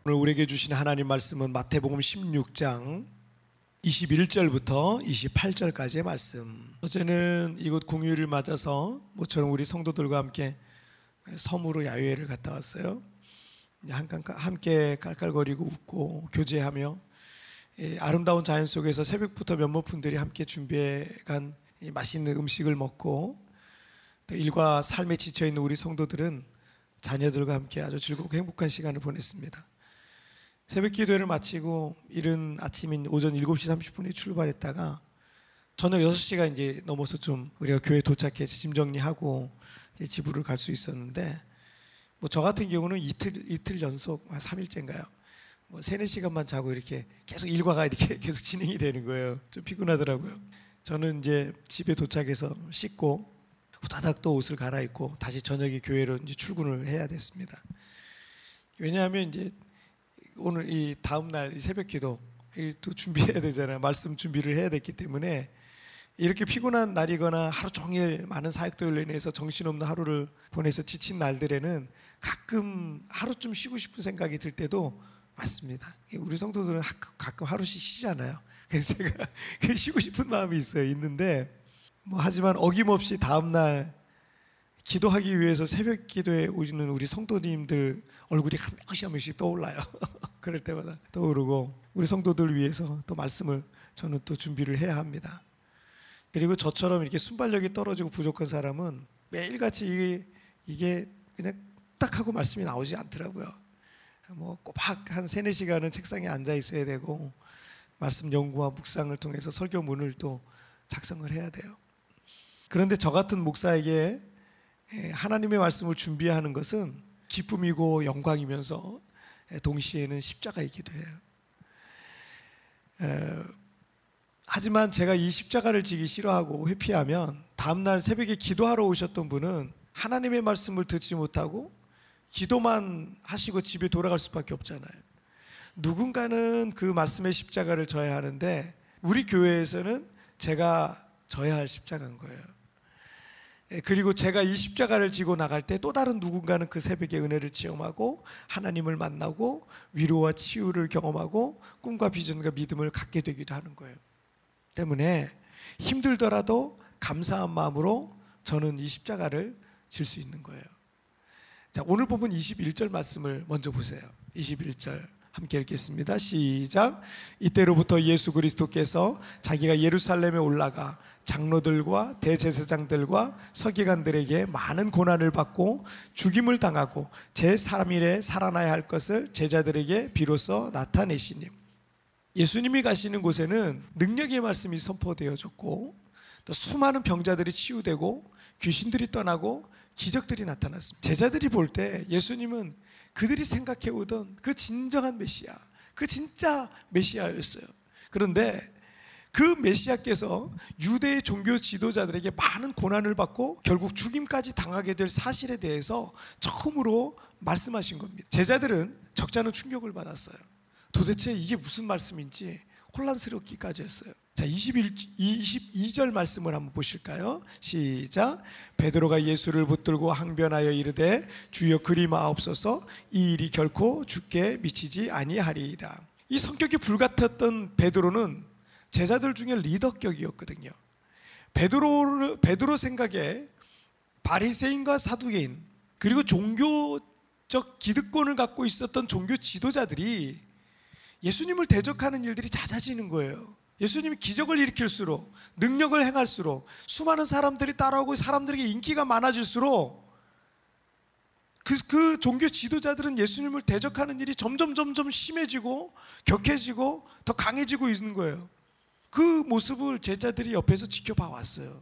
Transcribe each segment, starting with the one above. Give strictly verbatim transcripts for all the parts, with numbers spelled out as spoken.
오늘 우리에게 주신 하나님 말씀은 마태복음 십육 장 이십일 절부터 이십팔 절까지의 말씀. 어제는 이곳 공휴일을 맞아서 모처럼 우리 성도들과 함께 섬으로 야외를 갔다 왔어요. 함께 깔깔거리고 웃고 교제하며 아름다운 자연 속에서 새벽부터 몇몇 분들이 함께 준비해간 맛있는 음식을 먹고, 또 일과 삶에 지쳐있는 우리 성도들은 자녀들과 함께 아주 즐겁고 행복한 시간을 보냈습니다. 새벽 기도회를 마치고 이른 아침인 오전 일곱 시 삼십 분에 출발했다가 저녁 여섯 시가 이제 넘어서 좀 우리가 교회 도착해서 짐 정리하고 이제 집으로 갈 수 있었는데, 뭐 저 같은 경우는 이틀 이틀 연속 한 삼 일째인가요? 뭐 세네 시간만 자고 이렇게 계속 일과가 이렇게 계속 진행이 되는 거예요. 좀 피곤하더라고요. 저는 이제 집에 도착해서 씻고 후다닥 또 옷을 갈아입고 다시 저녁에 교회로 이제 출근을 해야 됐습니다. 왜냐하면 이제 오늘 이 다음 날 새벽 기도 또 준비해야 되잖아요. 말씀 준비를 해야 됐기 때문에 이렇게 피곤한 날이거나 하루 종일 많은 사역들로 인해서 정신없는 하루를 보내서 지친 날들에는 가끔 하루쯤 쉬고 싶은 생각이 들 때도 많습니다. 우리 성도들은 가끔 하루씩 쉬잖아요. 그래서 제가 쉬고 싶은 마음이 있어요. 있는데 뭐 하지만 어김없이 다음 날 기도하기 위해서 새벽 기도에 오시는 우리 성도님들 얼굴이 한 명씩 한 명씩 떠올라요. 그럴 때마다 떠오르고 우리 성도들 위해서 또 말씀을 저는 또 준비를 해야 합니다. 그리고 저처럼 이렇게 순발력이 떨어지고 부족한 사람은 매일같이 이게, 이게 그냥 딱 하고 말씀이 나오지 않더라고요. 뭐 꼬박 한 세네 시간은 책상에 앉아 있어야 되고 말씀 연구와 묵상을 통해서 설교문을 또 작성을 해야 돼요. 그런데 저 같은 목사에게 하나님의 말씀을 준비하는 것은 기쁨이고 영광이면서 동시에는 십자가이기도 해요. 에, 하지만 제가 이 십자가를 지기 싫어하고 회피하면 다음날 새벽에 기도하러 오셨던 분은 하나님의 말씀을 듣지 못하고 기도만 하시고 집에 돌아갈 수밖에 없잖아요. 누군가는 그 말씀의 십자가를 져야 하는데 우리 교회에서는 제가 져야 할 십자가인 거예요. 그리고 제가 이 십자가를 지고 나갈 때 또 다른 누군가는 그 새벽에 은혜를 체험하고 하나님을 만나고 위로와 치유를 경험하고 꿈과 비전과 믿음을 갖게 되기도 하는 거예요. 때문에 힘들더라도 감사한 마음으로 저는 이 십자가를 질 수 있는 거예요. 자, 오늘 본문 이십일 절 말씀을 먼저 보세요. 이십일 절 함께 읽겠습니다. 시작. 이때로부터 예수 그리스도께서 자기가 예루살렘에 올라가 장로들과 대제사장들과 서기관들에게 많은 고난을 받고 죽임을 당하고 제삼 일에 살아나야 할 것을 제자들에게 비로소 나타내시니, 예수님이 가시는 곳에는 능력의 말씀이 선포되어졌고 또 수많은 병자들이 치유되고 귀신들이 떠나고 기적들이 나타났습니다. 제자들이 볼 때 예수님은 그들이 생각해 오던 그 진정한 메시아, 그 진짜 메시아였어요. 그런데 그 메시아께서 유대의 종교 지도자들에게 많은 고난을 받고 결국 죽임까지 당하게 될 사실에 대해서 처음으로 말씀하신 겁니다. 제자들은 적잖은 충격을 받았어요. 도대체 이게 무슨 말씀인지 혼란스럽기까지 했어요. 자, 이십일, 이십이 절 말씀을 한번 보실까요? 시작. 베드로가 예수를 붙들고 항변하여 이르되 주여 그리 마옵소서, 이 일이 결코 주께 미치지 아니하리이다. 이 성격이 불같았던 베드로는 제자들 중에 리더격이었거든요. 베드로, 베드로 생각에 바리새인과 사두개인 그리고 종교적 기득권을 갖고 있었던 종교 지도자들이 예수님을 대적하는 일들이 잦아지는 거예요. 예수님이 기적을 일으킬수록, 능력을 행할수록, 수많은 사람들이 따라오고 사람들에게 인기가 많아질수록 그, 그 종교 지도자들은 예수님을 대적하는 일이 점점 점점 심해지고 격해지고 더 강해지고 있는 거예요. 그 모습을 제자들이 옆에서 지켜봐 왔어요.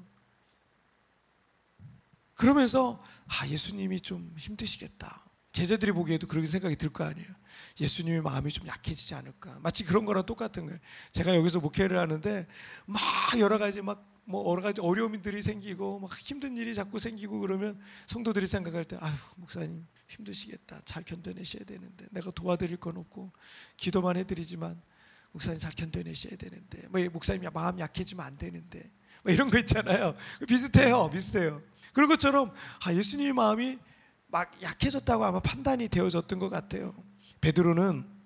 그러면서 아, 예수님이 좀 힘드시겠다. 제자들이 보기에도 그렇게 생각이 들 거 아니에요. 예수님의 마음이 좀 약해지지 않을까. 마치 그런 거랑 똑같은 거예요. 제가 여기서 목회를 하는데 막 여러 가지 막 뭐 여러 가지 어려움들이 생기고 막 힘든 일이 자꾸 생기고 그러면 성도들이 생각할 때 아유, 목사님 힘드시겠다. 잘 견뎌내셔야 되는데 내가 도와드릴 건 없고 기도만 해드리지만 목사님 잘 견뎌내셔야 되는데, 뭐 목사님 마음 약해지면 안 되는데, 뭐 이런 거 있잖아요. 비슷해요, 비슷해요. 그런 것처럼 아, 예수님의 마음이 막 약해졌다고 아마 판단이 되어졌던 것 같아요. 베드로는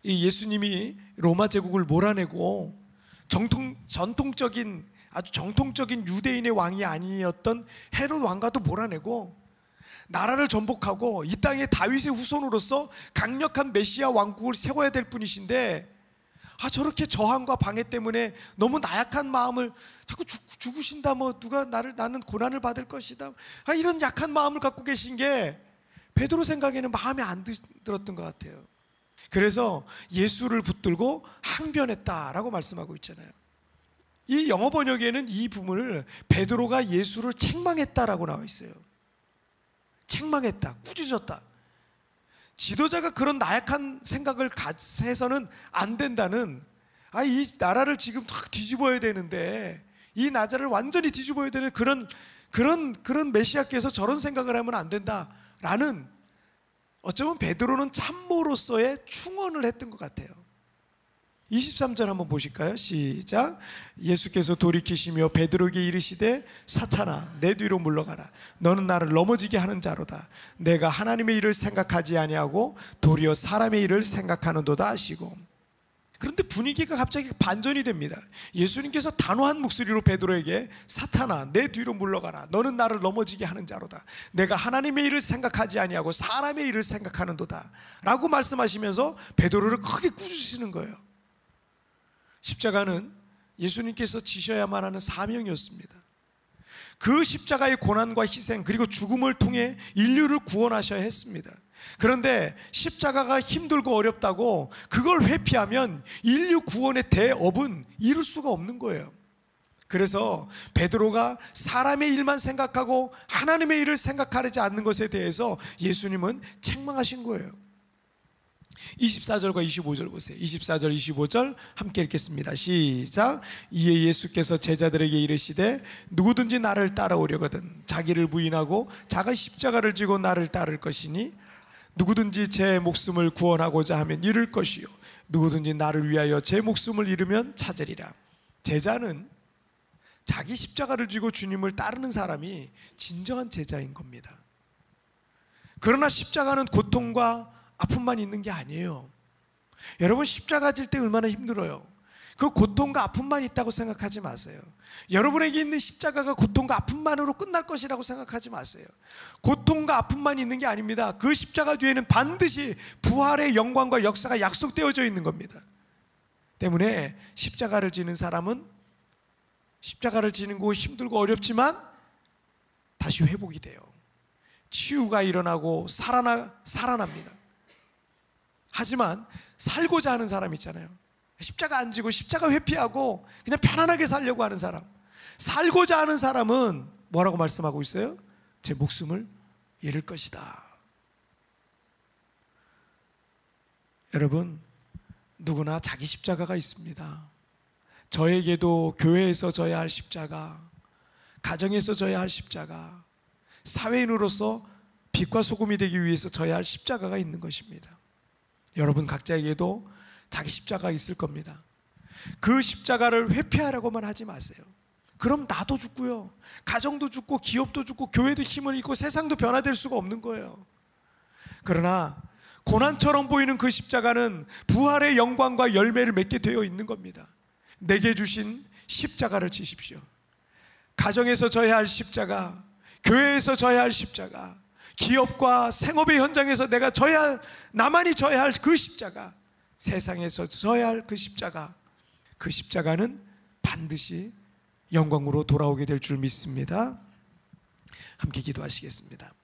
이 예수님이 로마 제국을 몰아내고 정통, 전통적인 아주 정통적인 유대인의 왕이 아니었던 헤롯 왕가도 몰아내고 나라를 전복하고 이 땅에 다윗의 후손으로서 강력한 메시아 왕국을 세워야 될 분이신데, 아 저렇게 저항과 방해 때문에 너무 나약한 마음을 자꾸 죽, 죽으신다, 뭐 누가 나를 나는 고난을 받을 것이다, 아 이런 약한 마음을 갖고 계신 게 베드로 생각에는 마음에 안 들었던 것 같아요. 그래서 예수를 붙들고 항변했다라고 말씀하고 있잖아요. 이 영어 번역에는 이 부분을 베드로가 예수를 책망했다라고 나와 있어요. 책망했다, 꾸짖었다. 지도자가 그런 나약한 생각을 해서는 안 된다는, 아, 이 나라를 지금 탁 뒤집어야 되는데, 이 나라를 완전히 뒤집어야 되는 그런 그런 그런 메시아께서 저런 생각을 하면 안 된다라는, 어쩌면 베드로는 참모로서의 충언을 했던 것 같아요. 이십삼 절 한번 보실까요? 시작. 예수께서 돌이키시며 베드로에게 이르시되 사탄아 내 뒤로 물러가라. 너는 나를 넘어지게 하는 자로다. 내가 하나님의 일을 생각하지 아니하고 도리어 사람의 일을 생각하는도다 하시고. 그런데 분위기가 갑자기 반전이 됩니다. 예수님께서 단호한 목소리로 베드로에게 사탄아 내 뒤로 물러가라. 너는 나를 넘어지게 하는 자로다. 내가 하나님의 일을 생각하지 아니하고 사람의 일을 생각하는도다 라고 말씀하시면서 베드로를 크게 꾸짖으시는 거예요. 십자가는 예수님께서 지셔야만 하는 사명이었습니다. 그 십자가의 고난과 희생 그리고 죽음을 통해 인류를 구원하셔야 했습니다. 그런데 십자가가 힘들고 어렵다고 그걸 회피하면 인류 구원의 대업은 이룰 수가 없는 거예요. 그래서 베드로가 사람의 일만 생각하고 하나님의 일을 생각하지 않는 것에 대해서 예수님은 책망하신 거예요. 이십사 절과 이십오 절 보세요. 이십사 절 이십오 절 함께 읽겠습니다. 시작. 이에 예수께서 제자들에게 이르시되 누구든지 나를 따라오려거든 자기를 부인하고 자가 십자가를 지고 나를 따를 것이니 누구든지 제 목숨을 구원하고자 하면 잃을 것이요 누구든지 나를 위하여 제 목숨을 잃으면 찾으리라. 제자는 자기 십자가를 지고 주님을 따르는 사람이 진정한 제자인 겁니다. 그러나 십자가는 고통과 아픔만 있는 게 아니에요. 여러분 십자가 질 때 얼마나 힘들어요. 그 고통과 아픔만 있다고 생각하지 마세요. 여러분에게 있는 십자가가 고통과 아픔만으로 끝날 것이라고 생각하지 마세요. 고통과 아픔만 있는 게 아닙니다. 그 십자가 뒤에는 반드시 부활의 영광과 역사가 약속되어져 있는 겁니다. 때문에 십자가를 지는 사람은 십자가를 지는 거 힘들고 어렵지만 다시 회복이 돼요. 치유가 일어나고 살아나, 살아납니다. 하지만 살고자 하는 사람 있잖아요. 십자가 안 지고 십자가 회피하고 그냥 편안하게 살려고 하는 사람, 살고자 하는 사람은 뭐라고 말씀하고 있어요? 제 목숨을 잃을 것이다. 여러분 누구나 자기 십자가가 있습니다. 저에게도 교회에서 져야 할 십자가, 가정에서 져야 할 십자가, 사회인으로서 빛과 소금이 되기 위해서 져야 할 십자가가 있는 것입니다. 여러분 각자에게도 자기 십자가가 있을 겁니다. 그 십자가를 회피하라고만 하지 마세요. 그럼 나도 죽고요, 가정도 죽고 기업도 죽고 교회도 힘을 잃고 세상도 변화될 수가 없는 거예요. 그러나 고난처럼 보이는 그 십자가는 부활의 영광과 열매를 맺게 되어 있는 겁니다. 내게 주신 십자가를 지십시오. 가정에서 져야 할 십자가, 교회에서 져야 할 십자가, 기업과 생업의 현장에서 내가 져야 할, 나만이 져야 할 그 십자가, 세상에서 져야 할 그 십자가, 그 십자가는 반드시 영광으로 돌아오게 될 줄 믿습니다. 함께 기도하시겠습니다.